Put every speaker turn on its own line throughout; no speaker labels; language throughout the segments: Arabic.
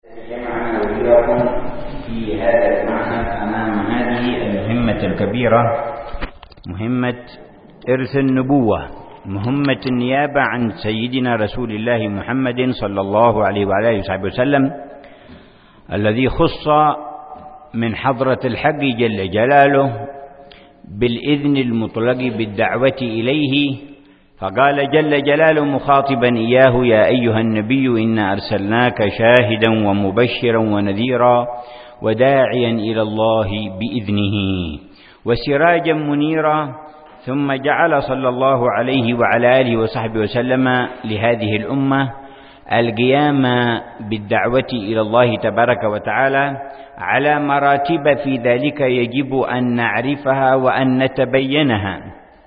جمعنا وإياكم في هذا المعهد أمام هذه المهمة الكبيرة، مهمة إرث النبوة، مهمة النيابة عن سيدنا رسول الله محمد صلى الله عليه وعلى آله وصحبه وسلم، الذي خص من حضرة الحق جل جلاله بالإذن المطلق بالدعوة إليه، فقال جل جلاله مخاطبا إياه: يا أيها النبي إنا أرسلناك شاهدا ومبشرا ونذيرا وداعيا إلى الله بإذنه وسراجا منيرا. ثم جعل صلى الله عليه وعلى آله وصحبه وسلم لهذه الأمة القيام بالدعوة إلى الله تبارك وتعالى على مراتب، في ذلك يجب أن نعرفها وأن نتبينها.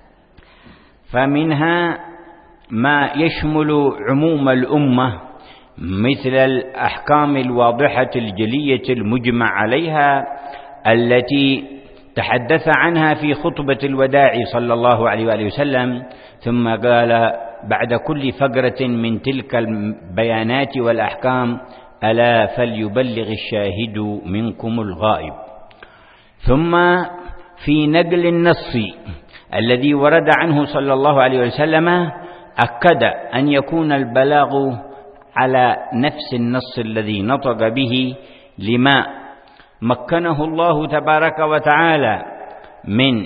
فمنها ما يشمل عموم الأمة مثل الأحكام الواضحة الجلية المجمع عليها التي تحدث عنها في خطبة الوداع صلى الله عليه وآله وسلم، ثم قال بعد كل فقرة من تلك البيانات والأحكام: ألا فليبلغ الشاهد منكم الغائب. ثم في نقل النص الذي ورد عنه صلى الله عليه وسلم أكد أن يكون البلاغ على نفس النص الذي نطق به، لما مكنه الله تبارك وتعالى من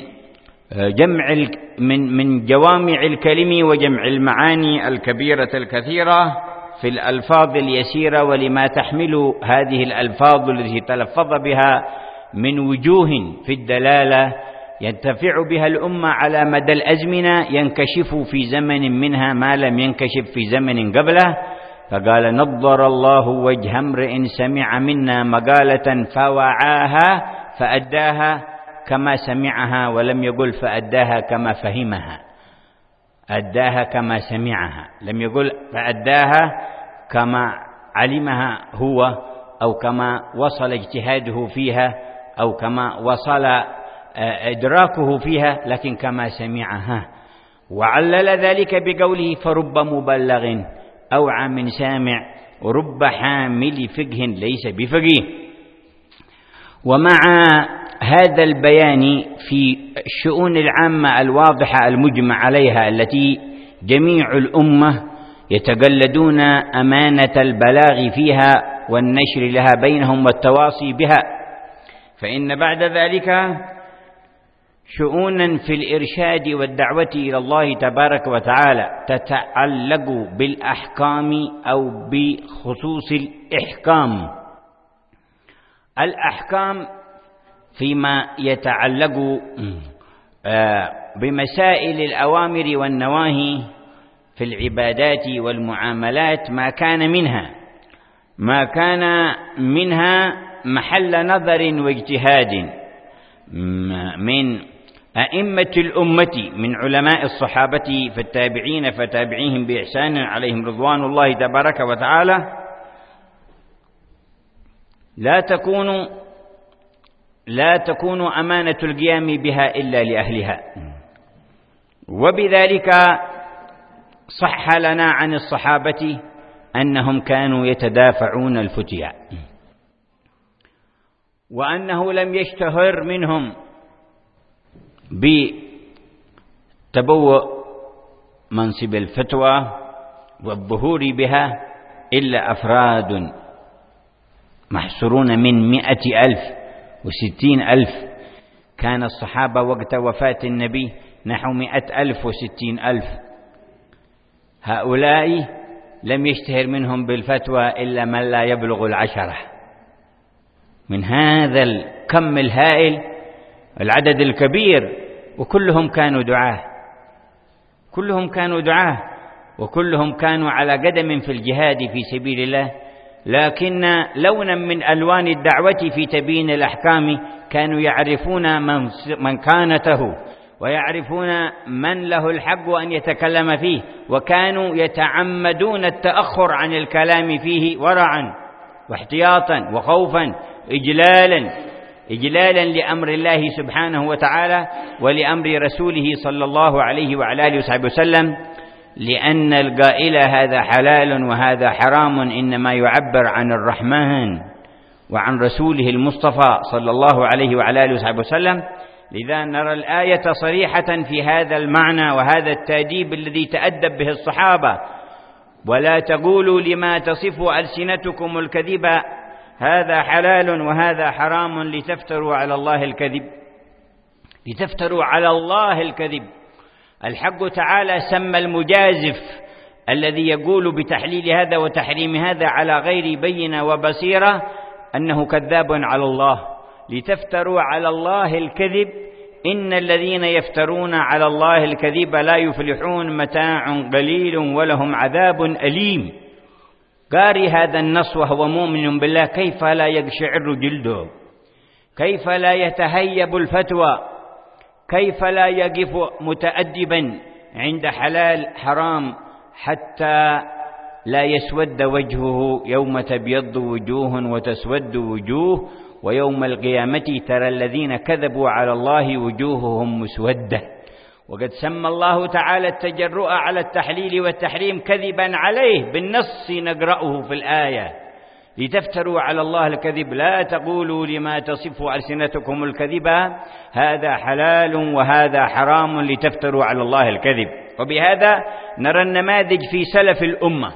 من جوامع الكلم وجمع المعاني الكبيرة الكثيرة في الألفاظ اليسيرة، ولما تحمل هذه الألفاظ التي تلفظ بها من وجوه في الدلالة ينتفع بها الأمة على مدى الأزمنة، ينكشف في زمن منها ما لم ينكشف في زمن قبله. فقال: نضر الله وجه امرئ سمع منا مقالة فوعاها فأداها كما سمعها، ولم يقل فأداها كما فهمها، أداها كما سمعها، لم يقل فأداها كما علمها هو، أو كما وصل اجتهاده فيها، أو كما وصل إدراكه فيها، لكن كما سمعها. وعلل ذلك بقوله: فرب مبلغ أوعى من سامع ورب حامل فقه ليس بفقيه. ومع هذا البيان في الشؤون العامة الواضحة المجمع عليها التي جميع الأمة يتقلدون أمانة البلاغ فيها والنشر لها بينهم والتواصي بها، فإن بعد ذلك شؤونا في الإرشاد والدعوة إلى الله تبارك وتعالى تتعلق بالأحكام أو بخصوص الإحكام. الأحكام فيما يتعلق بمسائل الأوامر والنواهي في العبادات والمعاملات، ما كان منها محل نظر واجتهاد من أئمة الأمة من علماء الصحابة فالتابعين فتابعيهم بإحسان عليهم رضوان الله تبارك وتعالى، لا تكون أمانة القيام بها إلا لأهلها. وبذلك صح لنا عن الصحابة أنهم كانوا يتدافعون الفتيا، وأنه لم يشتهر منهم بتبوء منصب الفتوى والظهور بها إلا أفراد محصورون من 100,000 و60,000. كان الصحابة وقت وفاة النبي نحو 100,000 و60,000. هؤلاء لم يشتهر منهم بالفتوى إلا من لا يبلغ 10. من هذا الكم الهائل العدد الكبير، وكلهم كانوا دعاة، وكلهم كانوا على قدم في الجهاد في سبيل الله، لكن لونا من ألوان الدعوة في تبيين الأحكام كانوا يعرفون مكانته، ويعرفون من له الحق أن يتكلم فيه، وكانوا يتعمدون التأخر عن الكلام فيه ورعا واحتياطا وخوفا إجلالا لأمر الله سبحانه وتعالى ولأمر رسوله صلى الله عليه وعلى آله وصحبه وسلم، لأن القائل هذا حلال وهذا حرام إنما يعبر عن الرحمن وعن رسوله المصطفى صلى الله عليه وعلى آله وصحبه وسلم. لذا نرى الآية صريحة في هذا المعنى وهذا التأديب الذي تأدب به الصحابة: ولا تقولوا لما تصف ألسنتكم الكذب هذا حلال وهذا حرام لتفتروا على الله الكذب. لتفتروا على الله الكذب. الحق تعالى سمى المجازف الذي يقول بتحليل هذا وتحريم هذا على غير بينة وبصيرة أنه كذاب على الله. لتفتروا على الله الكذب إن الذين يفترون على الله الكذب لا يفلحون متاع قليل ولهم عذاب أليم. قاري هذا النص وهو مؤمن بالله كيف لا يقشعر جلده، كيف لا يتهيب الفتوى، كيف لا يقف متأدبا عند حلال حرام حتى لا يسود وجهه يوم تبيض وجوه وتسود وجوه ويوم القيامة ترى الذين كذبوا على الله وجوههم مسودة. وقد سمى الله تعالى التجرؤ على التحليل والتحريم كذبا عليه بالنص نقرأه في الآية: لتفتروا على الله الكذب لا تقولوا لما تصف ألسنتكم الكذب هذا حلال وهذا حرام لتفتروا على الله الكذب. وبهذا نرى النماذج في سلف الأمة،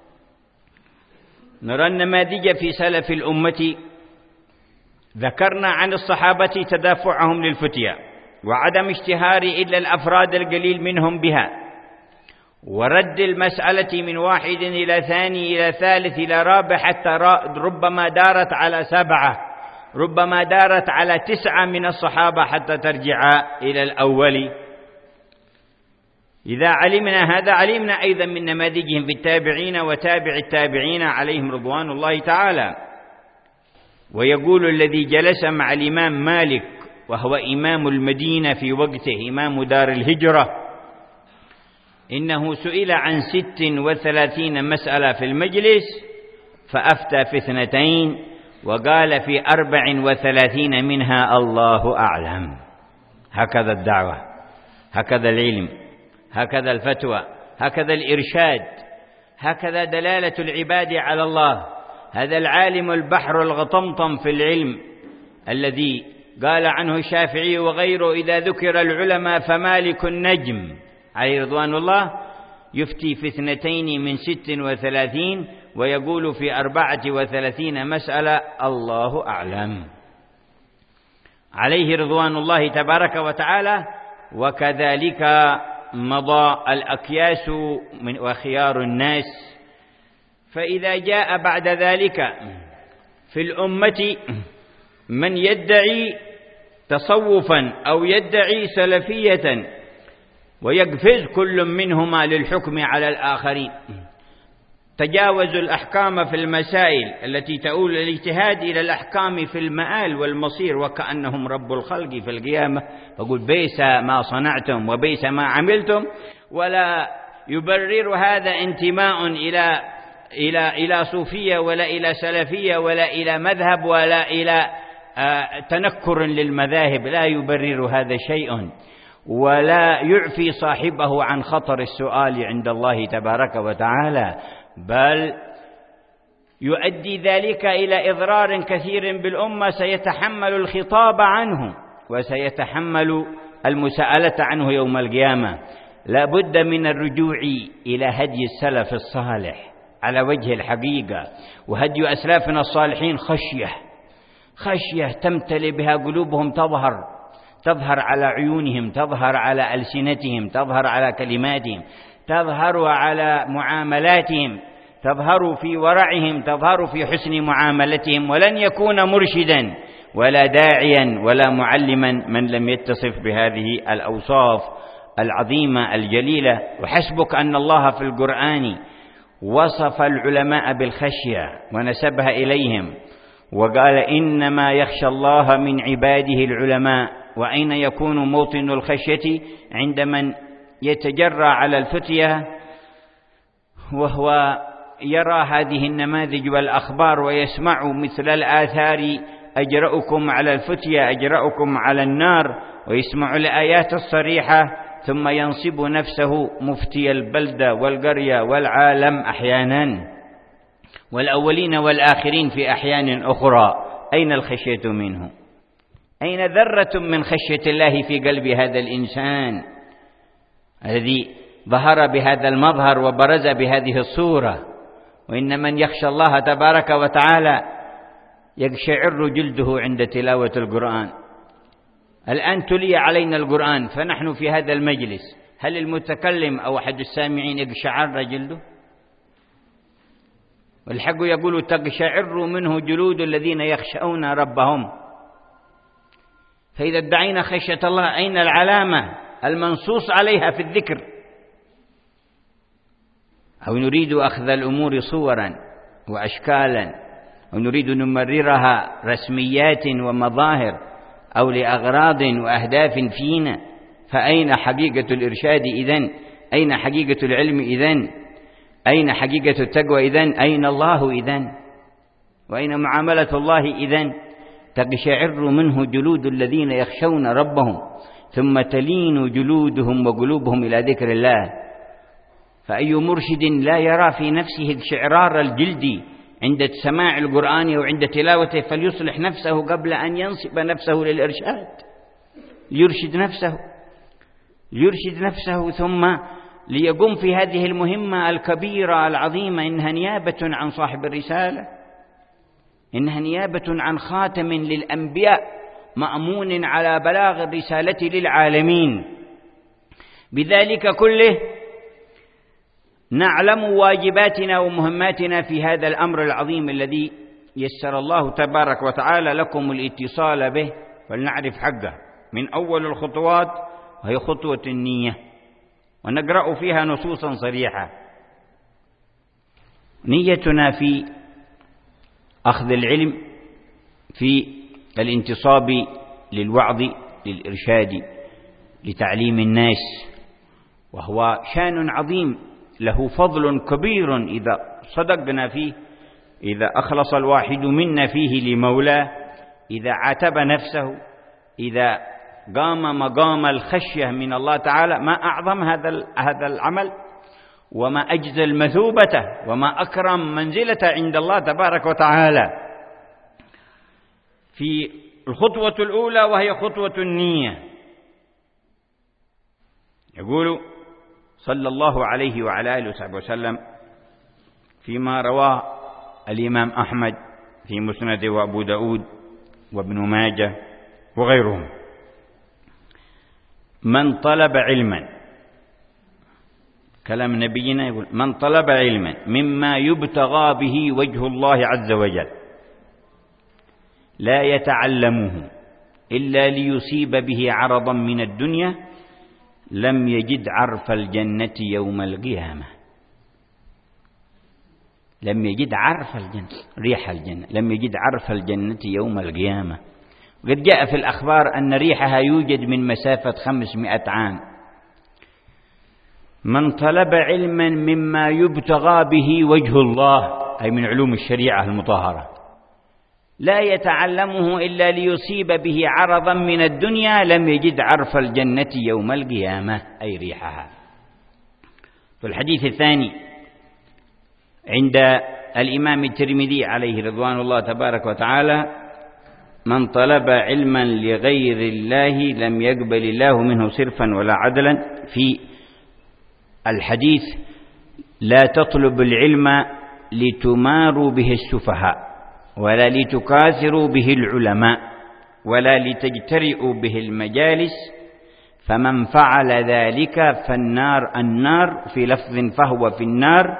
نرى النماذج في سلف الأمة. ذكرنا عن الصحابة تدافعهم للفتية وعدم اشتهار إلا الأفراد القليل منهم بها، ورد المسألة من واحد إلى ثاني إلى ثالث إلى رابع حتى ربما دارت على 7، ربما دارت على 9 من الصحابة حتى ترجع إلى الأول. إذا علمنا هذا علمنا أيضا من نماذجهم في التابعين وتابع التابعين عليهم رضوان الله تعالى. ويقول الذي جلس مع الإمام مالك وهو إمام المدينة في وقته إمام دار الهجرة إنه سئل عن 36 مسألة في المجلس فأفتى في 2 وقال في 34 منها الله أعلم. هكذا الدعوة، هكذا العلم، هكذا الفتوى، هكذا الإرشاد، هكذا دلالة العباد على الله. هذا العالم البحر الغطمطم في العلم الذي قال عنه الشافعي وغيره: إذا ذكر العلماء فمالك النجم عليه رضوان الله، يفتي في 2 من 36 ويقول في 34 مسألة الله أعلم عليه رضوان الله تبارك وتعالى. وكذلك مضى الأكياس وخيار الناس. فإذا جاء بعد ذلك في الأمة من يدعي تصوفا أو يدعي سلفية ويقفز كل منهما للحكم على الآخرين، تجاوزوا الأحكام في المسائل التي تؤول الاجتهاد إلى الأحكام في المآل والمصير وكأنهم رب الخلق في القيامة، فقل بئس ما صنعتم وبئس ما عملتم. ولا يبرر هذا انتماء إلى صوفية ولا إلى سلفية ولا إلى مذهب ولا إلى تنكر للمذاهب، لا يبرر هذا شيء ولا يعفي صاحبه عن خطر السؤال عند الله تبارك وتعالى، بل يؤدي ذلك إلى إضرار كثير بالأمة سيتحمل الخطاب عنه وسيتحمل المساءلة عنه يوم القيامة. لا بد من الرجوع إلى هدي السلف الصالح على وجه الحقيقة، وهدي أسلافنا الصالحين خشية تمتلئ بها قلوبهم، تظهر على عيونهم، تظهر على ألسنتهم، تظهر على كلماتهم، تظهر على معاملاتهم، تظهر في ورعهم، تظهر في حسن معاملتهم. ولن يكون مرشدا ولا داعيا ولا معلما من لم يتصف بهذه الأوصاف العظيمة الجليلة. وحسبك أن الله في القرآن وصف العلماء بالخشية ونسبها إليهم وقال: إنما يخشى الله من عباده العلماء. وأين يكون موطن الخشية؟ عند من يتجرى على الفتية وهو يرى هذه النماذج والأخبار ويسمع مثل الآثار: أجرأكم على الفتية، أجرأكم على النار، ويسمع الآيات الصريحة ثم ينصب نفسه مفتي البلدة والقرية والعالم أحيانا، والأولين والآخرين في أحيان أخرى. أين الخشية منه؟ أين ذرة من خشية الله في قلب هذا الإنسان الذي ظهر بهذا المظهر وبرز بهذه الصورة؟ وإن من يخشى الله تبارك وتعالى يقشعر جلده عند تلاوة القرآن. الآن تلي علينا القرآن فنحن في هذا المجلس، هل المتكلم أو أحد السامعين يقشعر جلده؟ والحق يقول تقشعر منه جلود الذين يخشون ربهم. فإذا ادعينا خشية الله أين العلامة المنصوص عليها في الذكر؟ أو نريد أخذ الأمور صورا وأشكالا ونريد أن نمررها رسميات ومظاهر أو لأغراض وأهداف فينا، فأين حقيقة الإرشاد إذن؟ أين حقيقة العلم إذن؟ أين حقيقة التقوى إذن؟ أين الله إذن؟ وأين معاملة الله إذن؟ تقشعر منه جلود الذين يخشون ربهم ثم تلين جلودهم وقلوبهم إلى ذكر الله. فأي مرشد لا يرى في نفسه اقشعرار الجلد عند سماع القرآن وعند تلاوته فليصلح نفسه قبل أن ينصب نفسه للإرشاد، يرشد نفسه ثم ليقوم في هذه المهمة الكبيرة العظيمة. إنها نيابة عن صاحب الرسالة، إنها نيابة عن خاتم للأنبياء مأمون على بلاغ الرسالة للعالمين. بذلك كله نعلم واجباتنا ومهماتنا في هذا الأمر العظيم الذي يسر الله تبارك وتعالى لكم الاتصال به، فلنعرف حقه من أول الخطوات، وهي خطوة النية، ونقرأ فيها نصوصا صريحة. نيتنا في أخذ العلم، في الانتصاب للوعظ للإرشاد لتعليم الناس، وهو شان عظيم له فضل كبير إذا صدقنا فيه، إذا أخلص الواحد منا فيه لمولاه، إذا عاتب نفسه، إذا قام مقام الخشية من الله تعالى. ما أعظم هذا العمل، وما أجزل مثوبته، وما أكرم منزلة عند الله تبارك وتعالى. في الخطوة الأولى وهي خطوة النية، يقول صلى الله عليه وعلى آله وصحبه وسلم فيما رواه الإمام أحمد في مسنده وأبو داود وابن ماجه وغيرهم: من طلب علما، كلام نبينا يقول: من طلب علما مما يبتغى به وجه الله عز وجل لا يتعلمه إلا ليصيب به عرضا من الدنيا لم يجد عرف الجنة يوم القيامة. لم يجد عرف الجنة، ريح الجنة، لم يجد عرف الجنة يوم القيامة. وقد جاء في الأخبار أن ريحها يوجد من مسافة 500 عام. من طلب علما مما يبتغى به وجه الله، أي من علوم الشريعة المطهرة، لا يتعلمه إلا ليصيب به عرضا من الدنيا لم يجد عرف الجنة يوم القيامة، أي ريحها. في الحديث الثاني عند الإمام الترمذي عليه رضوان الله تبارك وتعالى: من طلب علما لغير الله لم يقبل الله منه صرفا ولا عدلا. في الحديث: لا تطلب العلم لتماروا به السفهاء ولا لتكاثروا به العلماء ولا لتجترئوا به المجالس، فمن فعل ذلك فالنار في لفظ فهو في النار.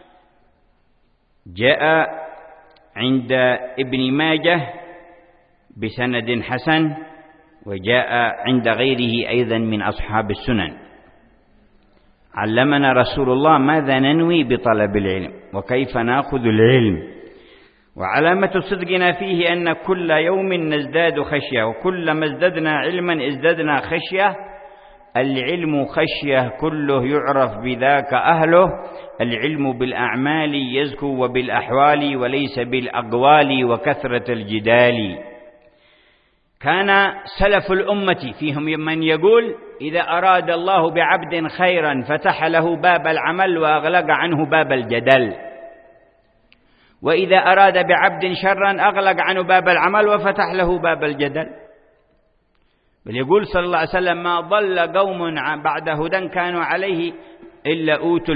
جاء عند ابن ماجه بسند حسن، وجاء عند غيره أيضا من أصحاب السنن. علمنا رسول الله ماذا ننوي بطلب العلم وكيف نأخذ العلم، وعلامة صدقنا فيه أن كل يوم نزداد خشية، وكلما ازددنا علما ازددنا خشية. العلم خشية كله يعرف بذاك أهله. العلم بالأعمال يزكو وبالأحوال وليس بالأقوال وكثرة الجدال. كان سلف الأمة فيهم من يقول: إذا أراد الله بعبد خيرا فتح له باب العمل وأغلق عنه باب الجدل، وإذا أراد بعبد شرا أغلق عنه باب العمل وفتح له باب الجدل. بل يقول صلى الله عليه وسلم: ما ضل قوم بعد هدى كانوا عليه إلا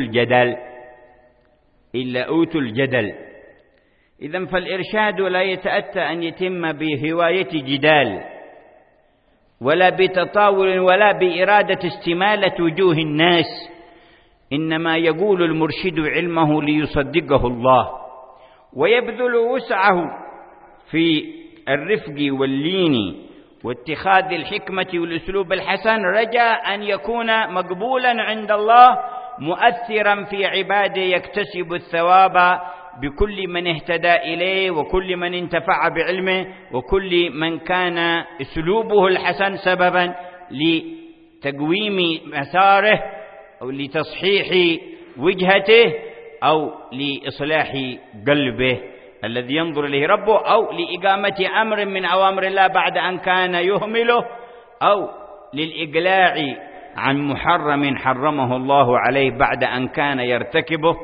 أوتوا الجدل. إذن فالإرشاد لا يتأتى أن يتم بهواية جدال ولا بتطاول ولا بإرادة استمالة وجوه الناس، إنما يقول المرشد علمه ليصدقه الله، ويبذل وسعه في الرفق واللين واتخاذ الحكمة والأسلوب الحسن، رجاء أن يكون مقبولا عند الله، مؤثرا في عباده، يكتسب الثواب بكل من اهتدى إليه وكل من انتفع بعلمه وكل من كان أسلوبه الحسن سببا لتقويم مساره أو لتصحيح وجهته أو لإصلاح قلبه الذي ينظر إليه ربه، أو لإقامة أمر من أوامر الله بعد أن كان يهمله، أو للإقلاع عن محرم حرمه الله عليه بعد أن كان يرتكبه.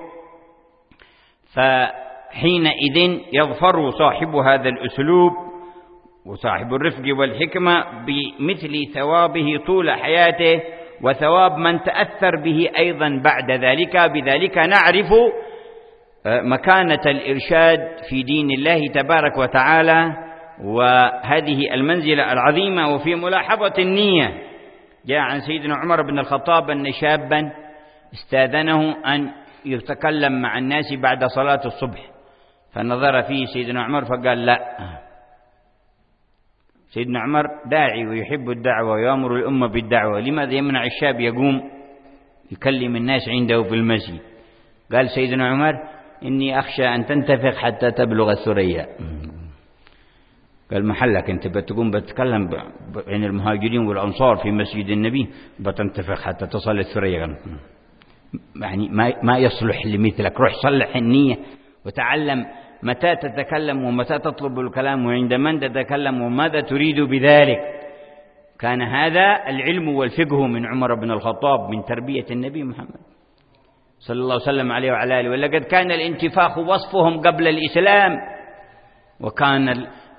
فحينئذ يظفر صاحب هذا الأسلوب وصاحب الرفق والحكمة بمثل ثوابه طول حياته وثواب من تأثر به أيضا بعد ذلك. بذلك نعرف مكانة الإرشاد في دين الله تبارك وتعالى وهذه المنزلة العظيمة. وفي ملاحظة النية جاء عن سيدنا عمر بن الخطاب أن شابا استاذنه أن يتكلم مع الناس بعد صلاة الصبح، فنظر فيه سيدنا عمر فقال: لا. سيدنا عمر داعي ويحب الدعوة ويأمر الأمة بالدعوة، لماذا يمنع الشاب يقوم يكلم الناس عنده في المسجد؟ قال سيدنا عمر: إني أخشى أن تنتفخ حتى تبلغ الثريا. قال: محلك أنت بتقوم بتتكلم عن المهاجرين والأنصار في مسجد النبي، بتنتفخ حتى تصل الثريا، يعني ما يصلح لمثلك. روح صلح النية وتعلم متى تتكلم ومتى تطلب الكلام وعند من تتكلم وماذا تريد بذلك. كان هذا العلم والفقه من عمر بن الخطاب من تربية النبي محمد صلى الله عليه عليه وعلى آله. ولقد كان الانتفاخ وصفهم قبل الإسلام، وكان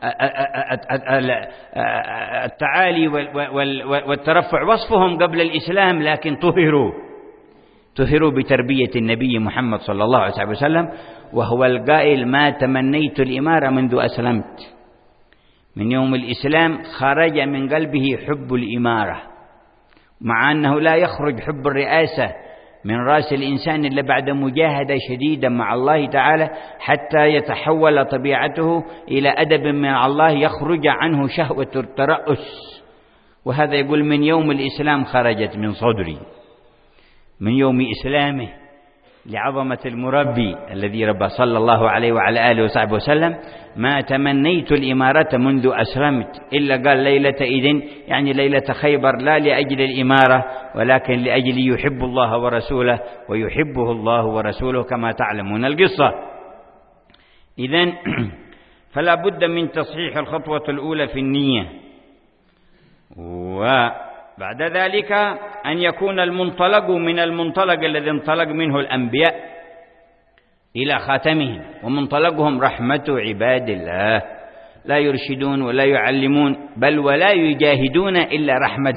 التعالي والترفع وصفهم قبل الإسلام، لكن طهروا بتربية النبي محمد صلى الله عليه وسلم، وهو القائل: ما تمنيت الإمارة منذ أسلمت. من يوم الإسلام خرج من قلبه حب الإمارة، مع أنه لا يخرج حب الرئاسة من رأس الإنسان إلا بعد مجاهدة شديدة مع الله تعالى حتى يتحول طبيعته إلى أدب من الله يخرج عنه شهوة الترأس. وهذا يقول: من يوم الإسلام خرجت من صدري، من يوم إسلامه لعظمة المربي الذي ربى صلى الله عليه وعلى آله وصحبه وسلم: ما تمنيت الإمارة منذ أسلمت. إلا قال ليلة إذن، يعني ليلة خيبر، لا لأجل الإمارة ولكن لأجل يحب الله ورسوله ويحبه الله ورسوله كما تعلمون القصة. إذن فلا بد من تصحيح الخطوة الأولى في النية، وبعد ذلك أن يكون المنطلق من المنطلق الذي انطلق منه الأنبياء إلى خاتمهم، ومنطلقهم رحمة عباد الله، لا يرشدون ولا يعلمون بل ولا يجاهدون إلا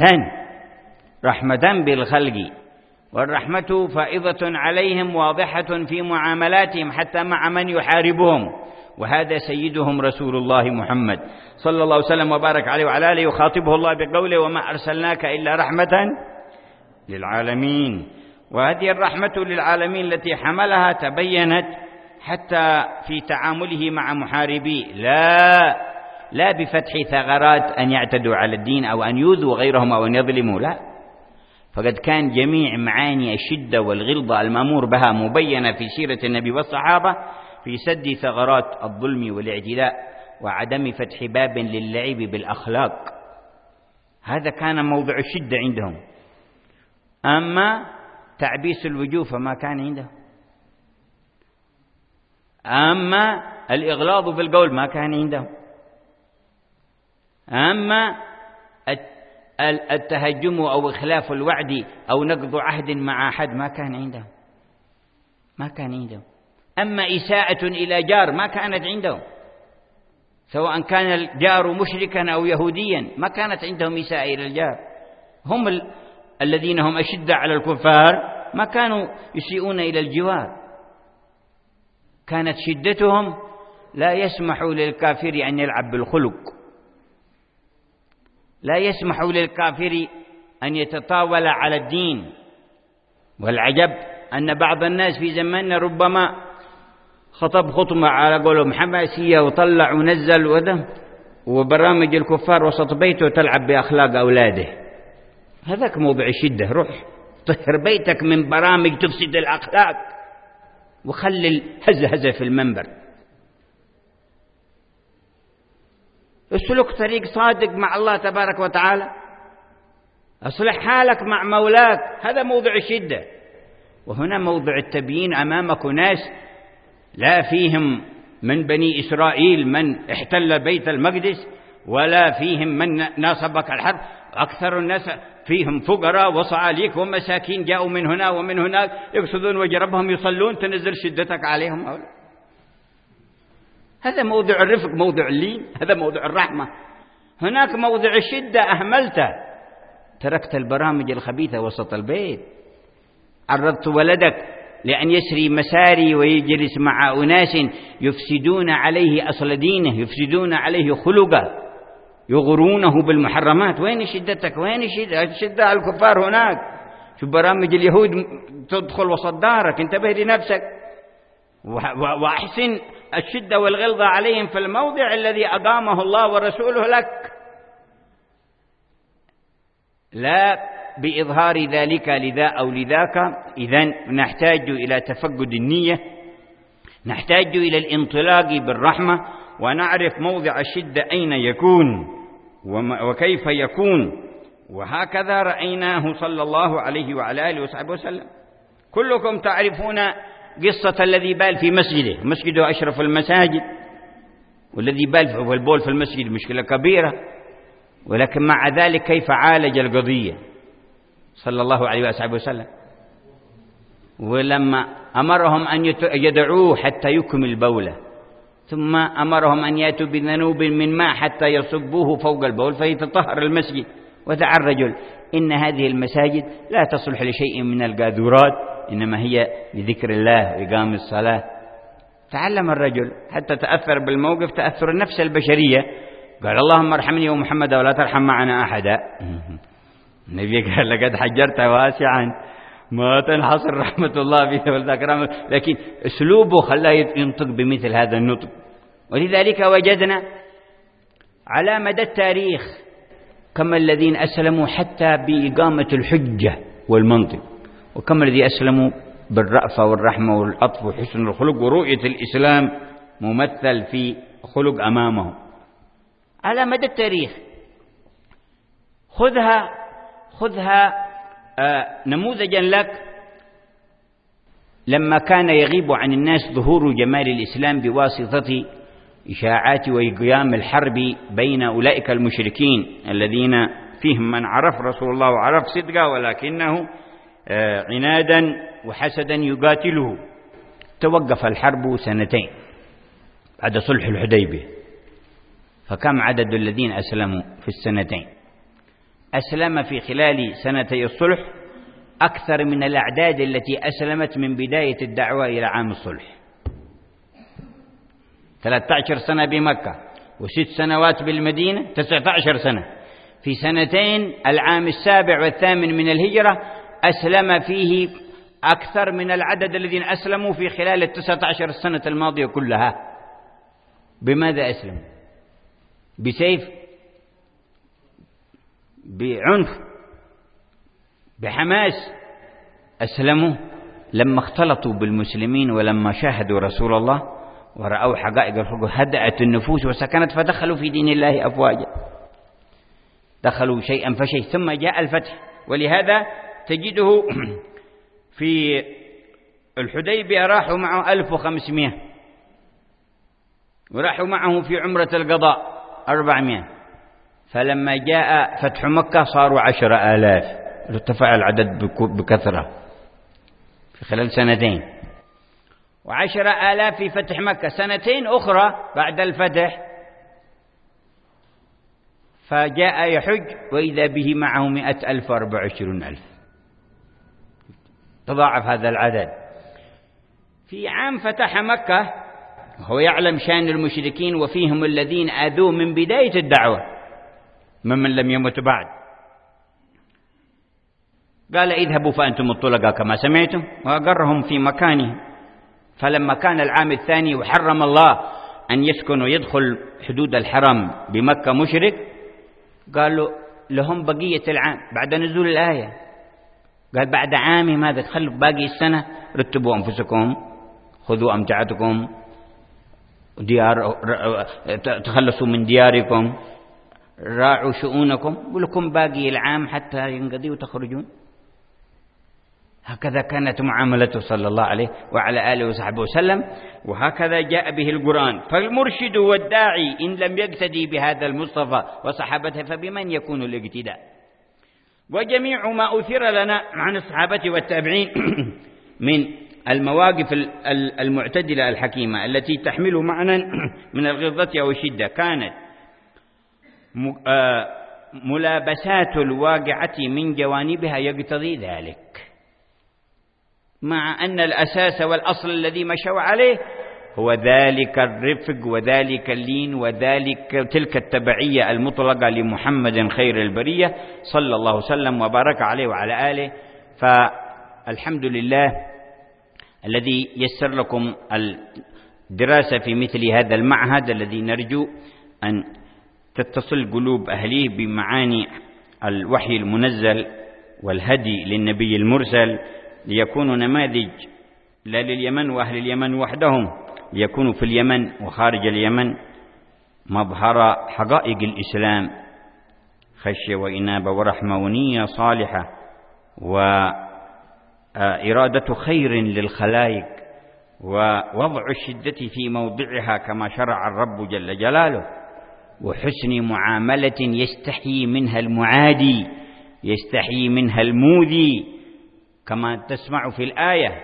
رحمة بالخلق. والرحمة فائضة عليهم واضحة في معاملاتهم حتى مع من يحاربهم، وهذا سيدهم رسول الله محمد صلى الله عليه وسلم وبارك عليه وعلى آله. يخاطبه الله بقوله: وما أرسلناك إلا رحمة للعالمين. وهذه الرحمة للعالمين التي حملها تبينت حتى في تعامله مع محاربيه، لا بفتح ثغرات أن يعتدوا على الدين أو أن يؤذوا غيرهم أو أن يظلموا، لا، فقد كان جميع معاني الشدة والغلظة المأمور بها مبينة في سيرة النبي والصحابة في سد ثغرات الظلم والاعتداء وعدم فتح باب للعب بالأخلاق. هذا كان موضع الشدة عندهم. أما تعبيس الوجوه فما كان عندهم، أما الإغلاظ في القول ما كان عندهم. أما التهجم أو إخلاف الوعد أو نقض عهد مع أحد ما كان عندهم. أما إساءة إلى جار ما كانت عندهم، سواء كان الجار مشركا أو يهوديا ما كانت عندهم إساءة إلى الجار. هم الذين هم أشد على الكفار ما كانوا يسيئون إلى الجوار، كانت شدتهم لا يسمح للكافر أن يلعب بالخلق، لا يسمح للكافر أن يتطاول على الدين. والعجب أن بعض الناس في زماننا ربما خطب خطمة على قولهم حماسية وطلع ونزل ودم وبرامج الكفار وسط بيته تلعب بأخلاق أولاده. هذاك موضع الشدة. روح طهر بيتك من برامج تفسد الأخلاق وخلي الهزهزة في المنبر. اسلك طريق صادق مع الله تبارك وتعالى، أصلح حالك مع مولاك، هذا موضع الشدة. وهنا موضع التبيين. أمامك ناس لا فيهم من بني إسرائيل من احتل بيت المقدس ولا فيهم من ناصبك الحرب، أكثر الناس فيهم فقراء وصعاليك ومساكين جاءوا من هنا ومن هناك يقصدون وجه ربهم يصلون، تنزل شدتك عليهم أولا. هذا موضع الرفق، موضع اللين، هذا موضع الرحمة. هناك موضع الشدة أهملته، تركت البرامج الخبيثة وسط البيت، عرضت ولدك لأن يسري مساري ويجلس مع أناس يفسدون عليه أصل دينه، يفسدون عليه خلقه، يغرونه بالمحرمات. وين شدتك؟ وين الشدة على الكفار هناك؟ في برامج اليهود تدخل وسط دارك، انتبه لنفسك وأحسن الشدة والغلظة عليهم في الموضع الذي أقامه الله ورسوله لك، لا بإظهار ذلك لذا أو لذاك. إذن نحتاج إلى تفقد النية، نحتاج إلى الانطلاق بالرحمة، ونعرف موضع الشدة أين يكون وكيف يكون. وهكذا رأيناه صلى الله عليه وعلى آله وصحبه وسلم. كلكم تعرفون قصة الذي بال في مسجده، مسجده أشرف المساجد، والذي بال في البول في المسجد مشكلة كبيرة، ولكن مع ذلك كيف عالج القضية صلى الله عليه وصحبه وسلم. ولما أمرهم أن يدعوه حتى يكمل بوله، ثم أمرهم أن يأتوا بذنوب من ماء حتى يصبوه فوق البول فيتطهر المسجد. ودعا الرجل: إن هذه المساجد لا تصلح لشيء من القاذورات، إنما هي لذكر الله وإقام الصلاة. تعلم الرجل حتى تأثر بالموقف تأثر النفس البشرية، قال: اللهم ارحمني ومحمد ولا ترحم معنا أحدا. النبي قال: لقد حجرت واسعا ما تنحصر رحمة الله فيه والذكرام. لكن أسلوبه خلاه ينطق بمثل هذا النطق. ولذلك وجدنا على مدى التاريخ كم الذين أسلموا حتى بإقامة الحجة والمنطق، وكم الذين أسلموا بالرأفة والرحمة والعطف وحسن الخلق ورؤية الإسلام ممثل في خلق أمامهم على مدى التاريخ. خذها نموذجا لك. لما كان يغيب عن الناس ظهور جمال الإسلام بواسطة إشاعات وقيام الحرب بين أولئك المشركين الذين فيهم من عرف رسول الله وعرف صدقه، ولكنه عنادا وحسدا يقاتله. توقف الحرب 2 سنين بعد صلح الحديبية. فكم عدد الذين أسلموا في 2 سنين؟ أسلم في خلال 2 سنين الصلح أكثر من الأعداد التي أسلمت من بداية الدعوة إلى عام الصلح. 13 سنة بمكة و6 سنوات بالمدينة، 19 سنة. في 2 سنين العام 7 و8 من الهجرة أسلم فيه أكثر من العدد الذين أسلموا في خلال 19 سنة الماضية كلها. بماذا أسلموا؟ بسيف؟ بعنف؟ بحماس؟ أسلموا لما اختلطوا بالمسلمين ولما شاهدوا رسول الله ورأوا حقائق الحقوق، هدأت النفوس وسكنت، فدخلوا في دين الله أفواجا، دخلوا شيئا فشيء، ثم جاء الفتح. ولهذا تجده في الحديبية راحوا معه 1500، وراحوا معه في عمرة القضاء 400، فلما جاء فتح مكة صاروا 10,000، ارتفع العدد بكثرة في خلال سنتين. 10,000 في فتح مكة. سنتين أخرى بعد الفتح فجاء يحج وإذا به معه 100,000 و24,000، تضاعف هذا العدد. في عام فتح مكة هو يعلم شأن المشركين وفيهم الذين آذوه من بداية الدعوة ممن لم يمت بعد، قال اذهبوا فأنتم الطلقاء كما سمعتم، وأقرهم في مكانه. فلما كان العام الثاني وحرم الله أن يسكن ويدخل حدود الحرم بمكة مشرك، قالوا لهم بقية العام بعد نزول الآية، قال بعد عام ماذا، خلوا باقي السنة، رتبوا أنفسكم، خذوا أمتعتكم، تخلصوا من دياركم، راعوا شؤونكم، ولكم باقي العام حتى ينقضي وتخرجون. هكذا كانت معاملته صلى الله عليه وعلى آله وصحبه وسلم، وهكذا جاء به القرآن. فالمرشد والداعي إن لم يقتدي بهذا المصطفى وصحابته فبمن يكون الاقتداء؟ وجميع ما أثر لنا عن الصحابة والتابعين من المواقف المعتدلة الحكيمة التي تحمل معنى من الغلظة أو الشدة كانت ملابسات الواقعة من جوانبها يقتضي ذلك، مع أن الأساس والأصل الذي مشوا عليه هو ذلك الرفق وذلك اللين وذلك تلك التبعية المطلقة لمحمد خير البرية صلى الله وسلم وبارك عليه وعلى آله. فالحمد لله الذي يسر لكم الدراسة في مثل هذا المعهد الذي نرجو أن تتصل قلوب أهليه بمعاني الوحي المنزل والهدي للنبي المرسل، ليكونوا نماذج لا لليمن وأهل اليمن وحدهم، ليكونوا في اليمن وخارج اليمن مظهر حقائق الإسلام، خشية وإنابة ورحمة ونية صالحة وإرادة خير للخلائق ووضع الشدة في موضعها كما شرع الرب جل جلاله، وحسن معاملة يستحيي منها المعادي، يستحيي منها الموذي كما تسمع في الآية.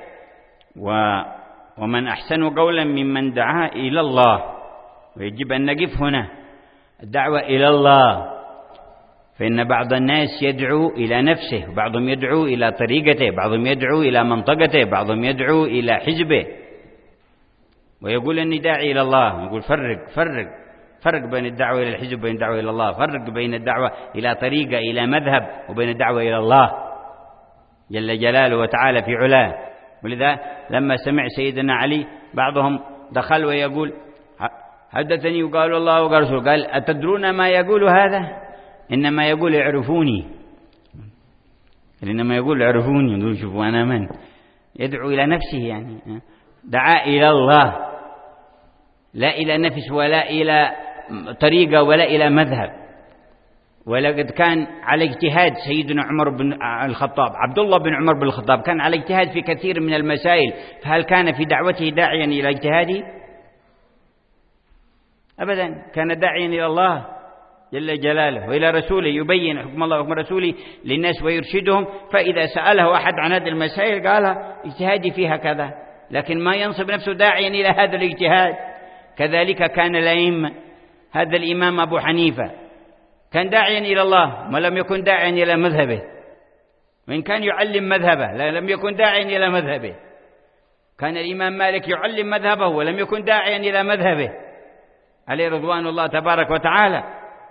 ومن أحسن قولا ممن دعا إلى الله. ويجب أن نقف هنا، الدعوة إلى الله، فإن بعض الناس يدعو إلى نفسه، بعضهم يدعو إلى طريقته، بعضهم يدعو إلى منطقته، بعضهم يدعو إلى حزبه، ويقول أني داعي إلى الله. يقول فرق بين الدعوة إلى الحزب وبين الدعوة إلى الله، فرق بين الدعوة إلى طريقة إلى مذهب وبين الدعوة إلى الله جل جلاله وتعالى في علاه. ولذا لما سمع سيدنا علي بعضهم دخل ويقول حدثني وقال الله وقال رسول، قال أتدرون ما يقول هذا؟ إنما يقول اعرفوني، إنما يقول اعرفوني. يقول شوفوا أنا من، يدعو إلى نفسه، يعني دعا إلى الله، لا إلى نفس ولا إلى طريقة ولا إلى مذهب. ولقد كان على اجتهاد سيدنا عمر بن الخطاب، عبد الله بن عمر بن الخطاب كان على اجتهاد في كثير من المسائل، فهل كان في دعوته داعيا إلى اجتهاده؟ أبدا، كان داعيا إلى الله جل جلاله وإلى رسوله، يبين حكم الله وحكم رسوله للناس ويرشدهم. فإذا سأله أحد عن هذه المسائل قال اجتهادي فيها كذا، لكن ما ينصب نفسه داعيا إلى هذا الاجتهاد. كذلك كان الأئمة، هذا الإمام أبو حنيفة كان داعيا إلى الله ما لم يكن داعيا إلى مذهبه، وإن كان يعلم مذهبه لم يكن داعيا إلى مذهبه. كان الإمام مالك يعلم مذهبه ولم يكن داعيا إلى مذهبه عليه رضوان الله تبارك وتعالى.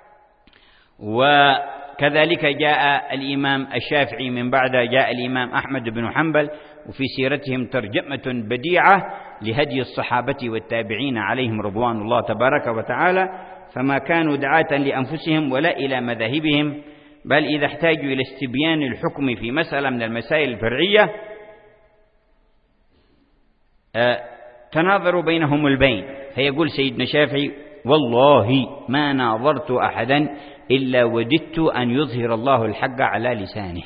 وكذلك جاء الإمام الشافعي من بعده، جاء الإمام أحمد بن حنبل، وفي سيرتهم ترجمة بديعة لهدي الصحابة والتابعين عليهم رضوان الله تبارك وتعالى. فما كانوا دعاة لأنفسهم ولا إلى مذاهبهم، بل إذا احتاجوا إلى استبيان الحكم في مسألة من المسائل الفرعية تناظروا بينهم البين. فيقول سيدنا الشافعي والله ما ناظرت أحدا إلا وددت أن يظهر الله الحق على لسانه.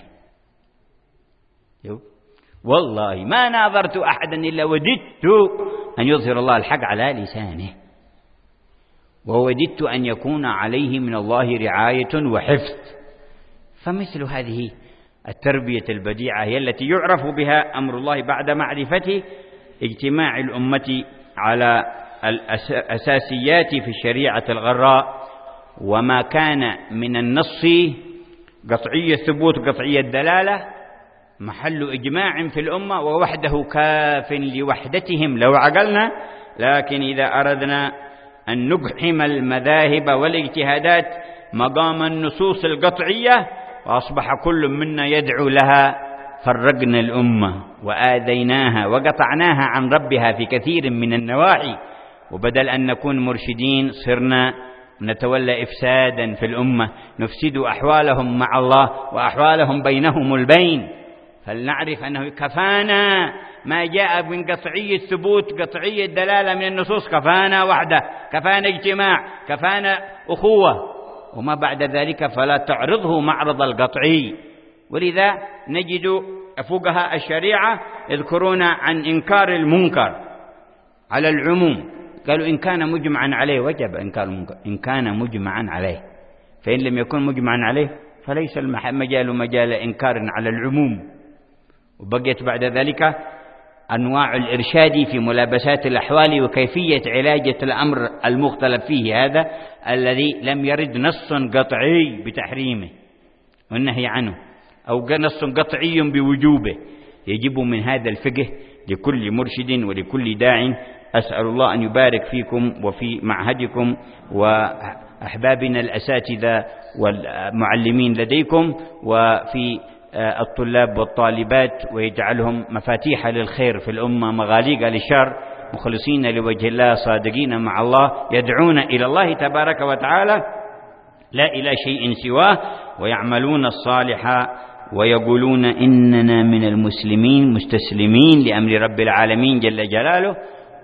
والله ما ناظرت أحدا إلا وددت أن يظهر الله الحق على لسانه. ووددت أن يكون عليه من الله رعاية وحفظ. فمثل هذه التربية البديعة هي التي يعرف بها أمر الله بعد معرفة اجتماع الأمة على الأساسيات في الشريعة الغراء، وما كان من النص قطعي الثبوت قطعي الدلالة محل إجماع في الأمة، ووحده كاف لوحدتهم لو عقلنا. لكن إذا أردنا أن نقحم المذاهب والاجتهادات مقام النصوص القطعية وأصبح كل منا يدعو لها، فرقنا الأمة وآذيناها وقطعناها عن ربها في كثير من النواحي، وبدل أن نكون مرشدين صرنا نتولى إفسادا في الأمة، نفسد أحوالهم مع الله وأحوالهم بينهم البين. فلنعرف أنه كفانا ما جاء من قطعي الثبوت قطعي الدلالة من النصوص، كفانا وحده، كفانا اجتماع، كفانا أخوة، وما بعد ذلك فلا تعرضه معرض القطعي. ولذا نجد فقهاء الشريعة يذكرون عن إنكار المنكر على العموم، قالوا إن كان مجمعا عليه وجب إنكار المنكر، إن كان مجمعا عليه، فإن لم يكن مجمعا عليه فليس مجال إنكار على العموم. وبقيت بعد ذلك أنواع الإرشاد في ملابسات الأحوال وكيفية علاجة الأمر المختلف فيه، هذا الذي لم يرد نص قطعي بتحريمه والنهي عنه أو نص قطعي بوجوبه. يجب من هذا الفقه لكل مرشد ولكل داع. أسأل الله أن يبارك فيكم وفي معهدكم وأحبابنا الأساتذة والمعلمين لديكم وفي الطلاب والطالبات، ويجعلهم مفاتيح للخير في الأمة مغاليق للشر، مخلصين لوجه الله صادقين مع الله، يدعون إلى الله تبارك وتعالى لا إلى شيء سواه، ويعملون الصالح ويقولون إننا من المسلمين مستسلمين لأمر رب العالمين جل جلاله،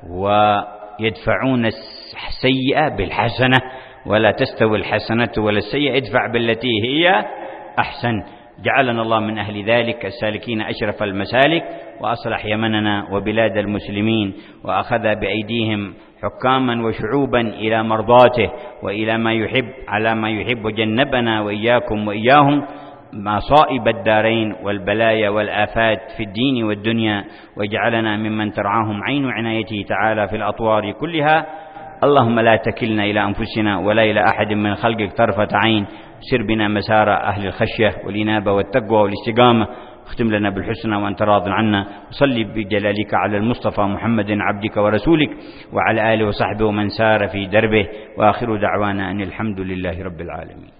ويدفعون السيئة بالحسنة، ولا تستوي الحسنة ولا السيئة، ادفع بالتي هي أحسن. جعلنا الله من أهل ذلك السالكين أشرف المسالك، وأصلح يمننا وبلاد المسلمين، وأخذ بأيديهم حكاما وشعوبا إلى مرضاته وإلى ما يحب على ما يحب، وجنبنا وإياكم وإياهم مصائب الدارين والبلايا والآفات في الدين والدنيا، واجعلنا ممن ترعاهم عين عنايته تعالى في الأطوار كلها. اللهم لا تكلنا إلى أنفسنا ولا إلى أحد من خلقك طرفة عين، سر بنا مسار أهل الخشية والإنابة والتقوى والاستقامة، اختم لنا بالحسنى وأنت راض عنا، وصلي بجلالك على المصطفى محمد عبدك ورسولك وعلى آله وصحبه ومن سار في دربه، وآخر دعوانا أن الحمد لله رب العالمين.